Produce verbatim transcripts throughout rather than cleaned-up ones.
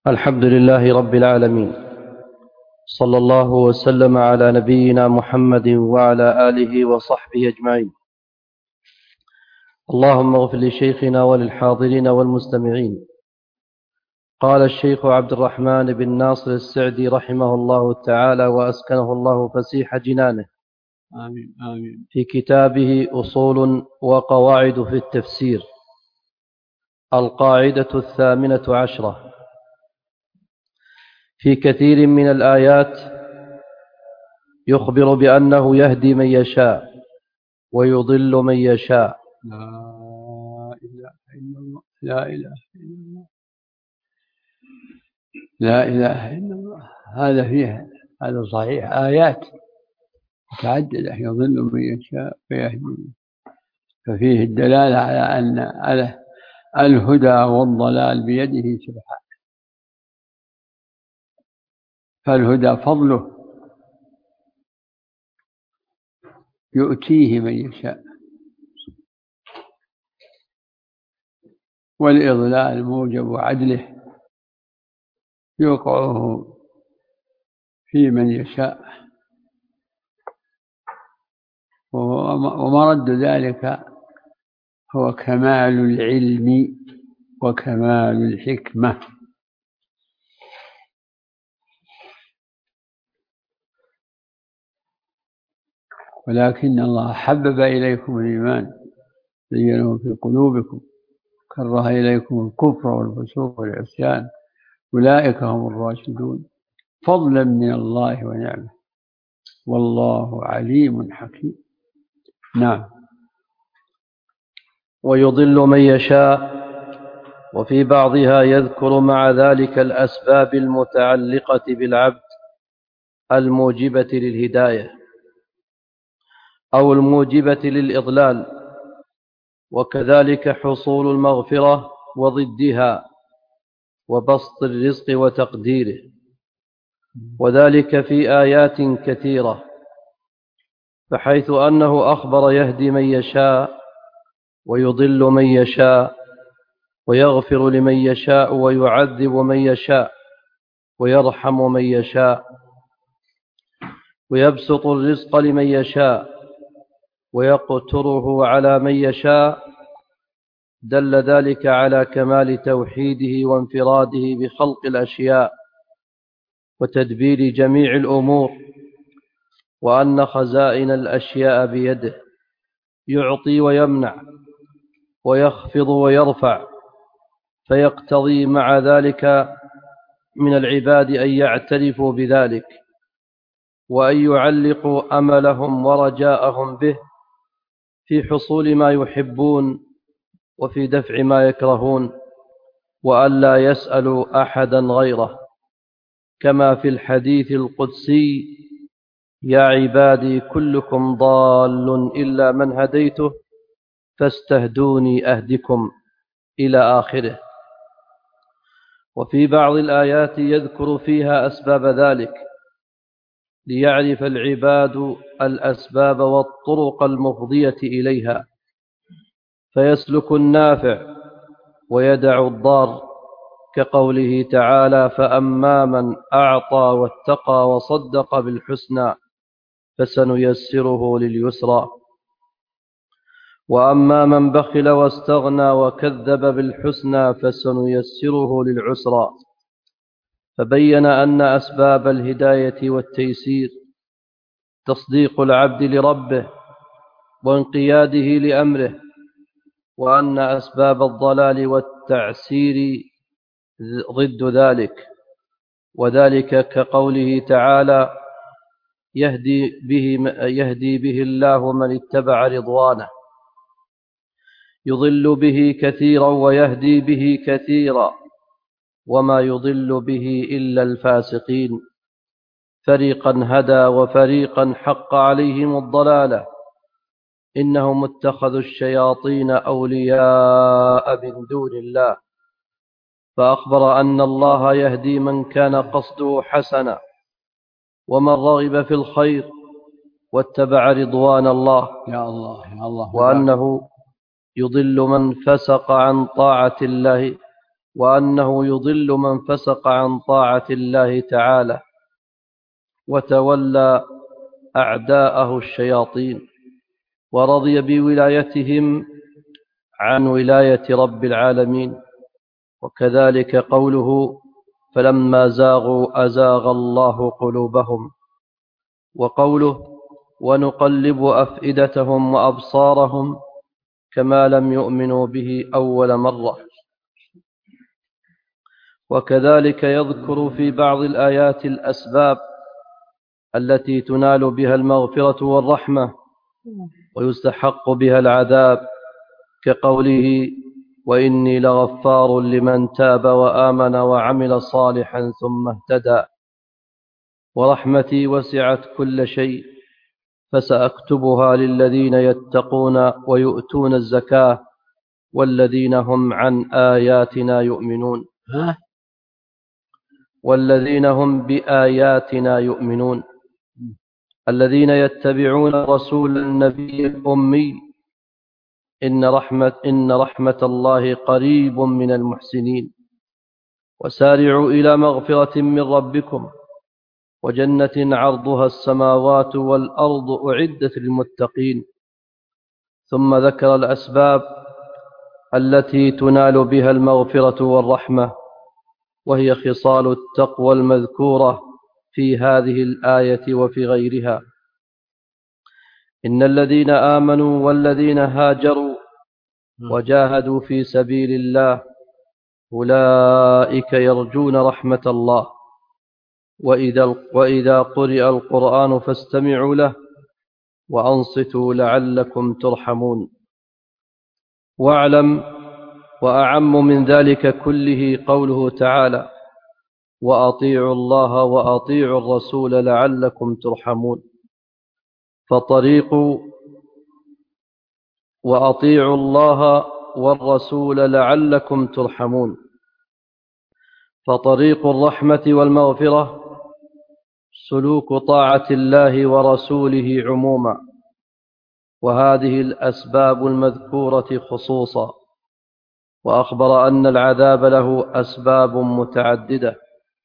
الحمد لله رب العالمين، صلى الله وسلم على نبينا محمد وعلى آله وصحبه أجمعين. اللهم اغفر لشيخنا وللحاضرين والمستمعين. قال الشيخ عبد الرحمن بن ناصر السعدي رحمه الله تعالى وأسكنه الله فسيح جنانه آمين آمين في كتابه أصول وقواعد في التفسير، القاعدة الثامنة عشرة: في كثير من الآيات يخبر بأنه يهدي من يشاء ويضل من يشاء. لا إله إلا الله لا إله إلا الله لا إله إلا الله. هذا فيها هذا صحيح، آيات متعددة يضل من يشاء ويهدي، ففيه الدلالة على أن على الهدى والضلال بيده سبحانه، فالهدى فضله يؤتيه من يشاء، والإضلال موجب عدله يوقعه في من يشاء، ومرد ذلك هو كمال العلم وكمال الحكمة. ولكن الله حبب إليكم الإيمان زينه في قلوبكم كره إليكم الكفر والفسوق والعصيان أولئك هم الراشدون فضلا من الله ونعمه والله عليم حكيم. نعم. ويضل من يشاء، وفي بعضها يذكر مع ذلك الأسباب المتعلقة بالعبد الموجبة للهداية أو الموجبة للإضلال، وكذلك حصول المغفرة وضدها وبسط الرزق وتقديره، وذلك في آيات كثيرة، بحيث أنه أخبر يهدي من يشاء ويضل من يشاء ويغفر لمن يشاء ويعذب من يشاء ويرحم من يشاء ويبسط الرزق لمن يشاء ويقتره على من يشاء. دل ذلك على كمال توحيده وانفراده بخلق الأشياء وتدبير جميع الأمور، وأن خزائن الأشياء بيده، يعطي ويمنع ويخفض ويرفع، فيقتضي مع ذلك من العباد أن يعترفوا بذلك وأن يعلقوا أملهم ورجاءهم به في حصول ما يحبون وفي دفع ما يكرهون، وأن لا يسألوا أحدا غيره، كما في الحديث القدسي: يا عبادي كلكم ضال إلا من هديته فاستهدوني أهدكم، إلى آخره. وفي بعض الآيات يذكر فيها أسباب ذلك ليعرف العباد الأسباب والطرق المفضية إليها، فيسلك النافع ويدع الضار، كقوله تعالى: فأما من أعطى واتقى وصدق بالحسنى فسنيسره لليسرى، وأما من بخل واستغنى وكذب بالحسنى فسنيسره للعسرى. فبين أن أسباب الهداية والتيسير تصديق العبد لربه وانقياده لأمره، وأن أسباب الضلال والتعسير ضد ذلك، وذلك كقوله تعالى: يهدي به, يهدي به الله من اتبع رضوانه، يضل به كثيرا ويهدي به كثيرا، وما يضل به إلا الفاسقين، فريقا هدى وفريقا حق عليهم الضلالة، إنهم اتخذوا الشياطين أولياء من دون الله، فأخبر أن الله يهدي من كان قصده حسنا، ومن رغب في الخير واتبع رضوان الله، يا الله يا الله. وأنه يضل من فسق عن طاعة الله وأنه يضل من فسق عن طاعة الله تعالى وتولى أعداءه الشياطين ورضي بولايتهم عن ولاية رب العالمين. وكذلك قوله فلما زاغوا أزاغ الله قلوبهم، وقوله ونقلب أفئدتهم وأبصارهم كما لم يؤمنوا به أول مرة. وكذلك يذكر في بعض الآيات الأسباب التي تنال بها المغفرة والرحمة ويستحق بها العذاب، كقوله وإني لغفار لمن تاب وآمن وعمل صالحا ثم اهتدى، ورحمتي وسعت كل شيء فسأكتبها للذين يتقون ويؤتون الزكاة والذين هم عن آياتنا يؤمنون والذين هم بآياتنا يؤمنون الذين يتبعون رسول النبي الأمي إن رحمة, إن رحمة الله قريب من المحسنين. وسارعوا إلى مغفرة من ربكم وجنة عرضها السماوات والأرض أعدت للمتقين. ثم ذكر الأسباب التي تنال بها المغفرة والرحمة، وهي خصال التقوى المذكورة في هذه الآية وفي غيرها. إن الذين آمنوا والذين هاجروا وجاهدوا في سبيل الله أولئك يرجون رحمة الله. وإذا, وإذا قرئ القرآن فاستمعوا له وأنصتوا لعلكم ترحمون. واعلم وأعم من ذلك كله قوله تعالى وأطيعوا الله وأطيعوا الرسول لعلكم ترحمون. فطريق وأطيعوا الله والرسول لعلكم ترحمون فطريق الرحمة والمغفرة سلوك طاعة الله ورسوله عموما، وهذه الأسباب المذكورة خصوصا. وأخبر أن العذاب له أسباب متعددة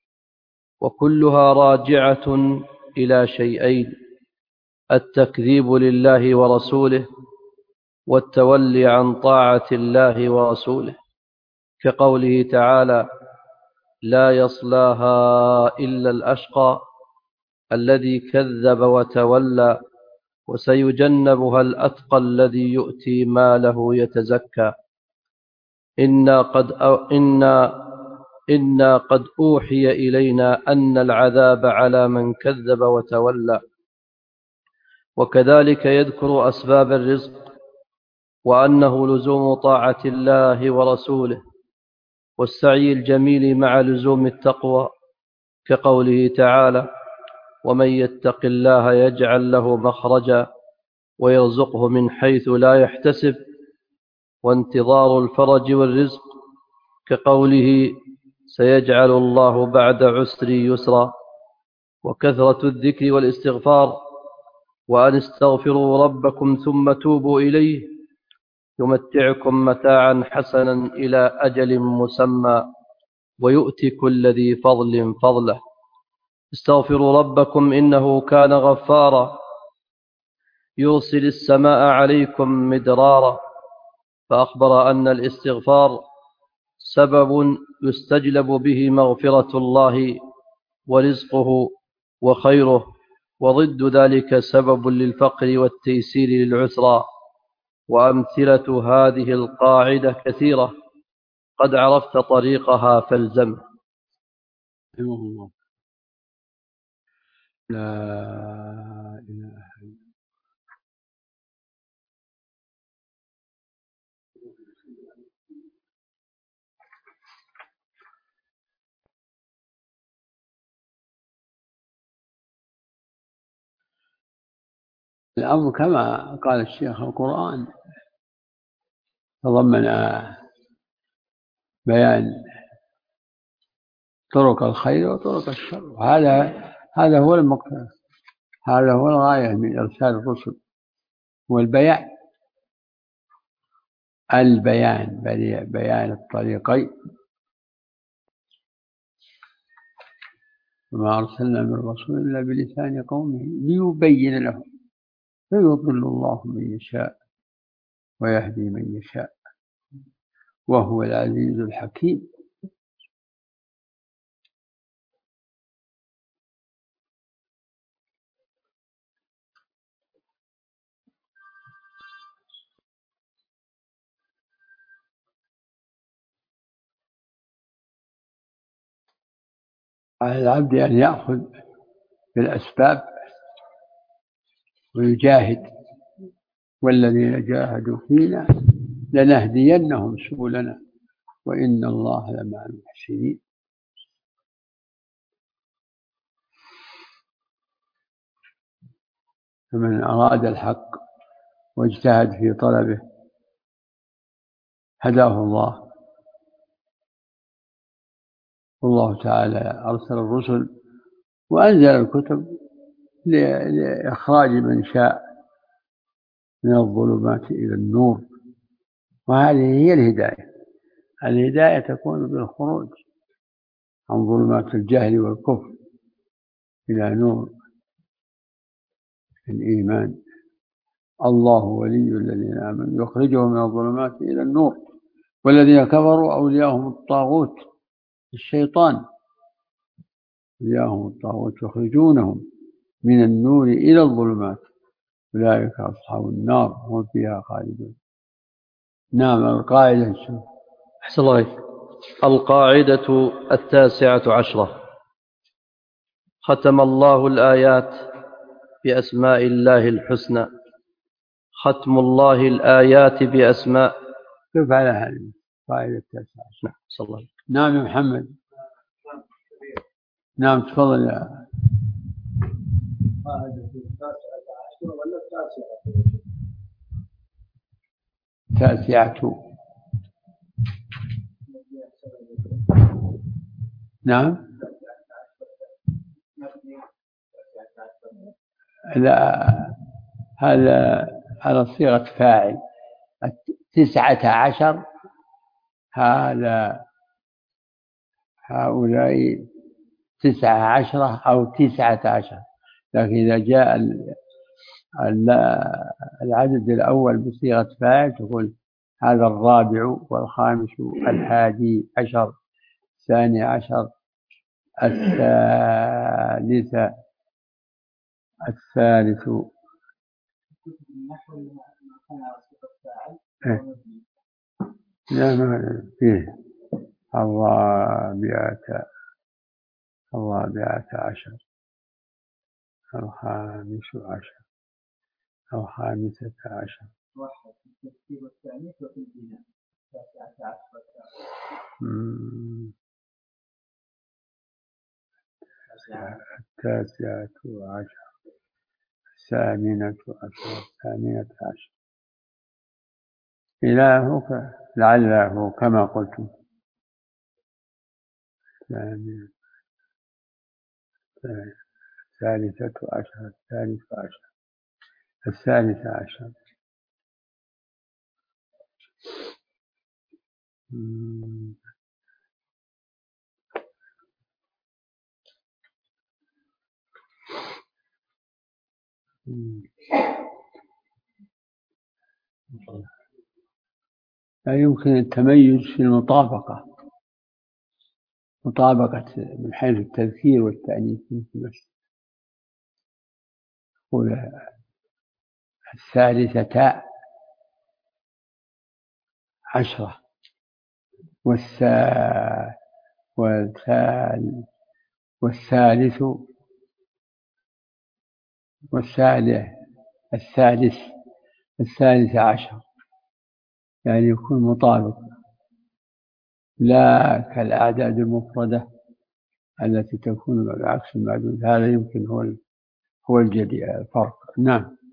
وكلها راجعة إلى شيئين: التكذيب لله ورسوله والتولي عن طاعة الله ورسوله، كقوله تعالى لا يصلاها إلا الأشقى الذي كذب وتولى وسيجنبها الأتقى الذي يؤتي ماله يتزكى. إنا قد, إنا إنا قد أوحي إلينا أن العذاب على من كذب وتولى. وكذلك يذكر أسباب الرزق وأنه لزوم طاعة الله ورسوله والسعي الجميل مع لزوم التقوى، كقوله تعالى ومن يتق الله يجعل له مخرجا ويرزقه من حيث لا يحتسب، وانتظار الفرج والرزق، كقوله سيجعل الله بعد عسر يسرا، وكثرة الذكر والاستغفار، وأن استغفروا ربكم ثم توبوا إليه يمتعكم متاعا حسنا إلى أجل مسمى ويؤتي كل ذي فضل فضله. استغفروا ربكم إنه كان غفارا يرسل السماء عليكم مدرارا. فأخبر أن الاستغفار سبب يستجلب به مغفرة الله ورزقه وخيره، وضد ذلك سبب للفقر والتيسير للعسرى. وأمثلة هذه القاعدة كثيرة، قد عرفت طريقها فالزم. لا إله إلا الأمر كما قال الشيخ القرآن تضمن بيان طرق الخير وطرق الشر، وهذا هذا هو المقصد، هذا هو الغاية من إرسال الرسل، والبيان البيان بيان الطريقين وما أرسلنا من رسول إلا بلسان قومه ليبين لهم فيضل الله من يشاء ويهدي من يشاء وهو العزيز الحكيم. على العبد أن يأخذ بالأسباب ويجاهد، والذين جاهدوا فينا لنهدينهم سبلنا وإن الله لمع المحسنين. فمن أراد الحق واجتهد في طلبه هداه الله. والله تعالى أرسل الرسل وأنزل الكتب لإخراج من شاء من الظلمات إلى النور، وهذه هي الهداية. الهداية تكون بالخروج عن ظلمات الجهل والكفر إلى نور الإيمان. الله ولي الذين آمنوا يخرجهم من الظلمات إلى النور والذين كفروا أولياءهم الطاغوت الشيطان أولياءهم الطاغوت يخرجونهم من النور إلى الظلمات أولئك أصحاب النار هم فيها خالدون. نعم. القاعدة أحسن الله عليك. القاعدة التاسعة عشرة: ختم الله الآيات بأسماء الله الحسنى. ختم الله الآيات بأسماء. كيف على هذه القاعدة التاسعة عشرة؟ صلى الله عليه. نعم يا محمد. نعم تفضل يا القاعدة التاسعة عشرة ولا التاسعة؟ تاسعة. نعم. لا، هذا على صيغة فاعل. تسعة عشر هذا هؤلاء تسعة عشرة أو تسعة عشر، لكن إذا جاء العدد الأول بصيغة فاعل تقول هذا الرابع والخامس الحادي عشر الثاني عشر الثالث الثالث لا ما فيه الرابعة الرابعة عشر الخامس عشر الخامسة عشر التاسعة عشر الثامنة عشر الثامنة عشر إلهك لعله كما قلتم. الثالثة عشر الثالث عشر الثالث عشر لا يمكن التميز في المطابقة، مطابقة من حيث التذكير والتأنيث بس. الثالثة عشرة والثالث والثالث والثالث الثالث الثالث عشر، يعني يكون مطابق، لا كالأعداد المفردة التي تكون بالعكس المعدود. هذا يمكن هو هو الجديد الفرق. نعم.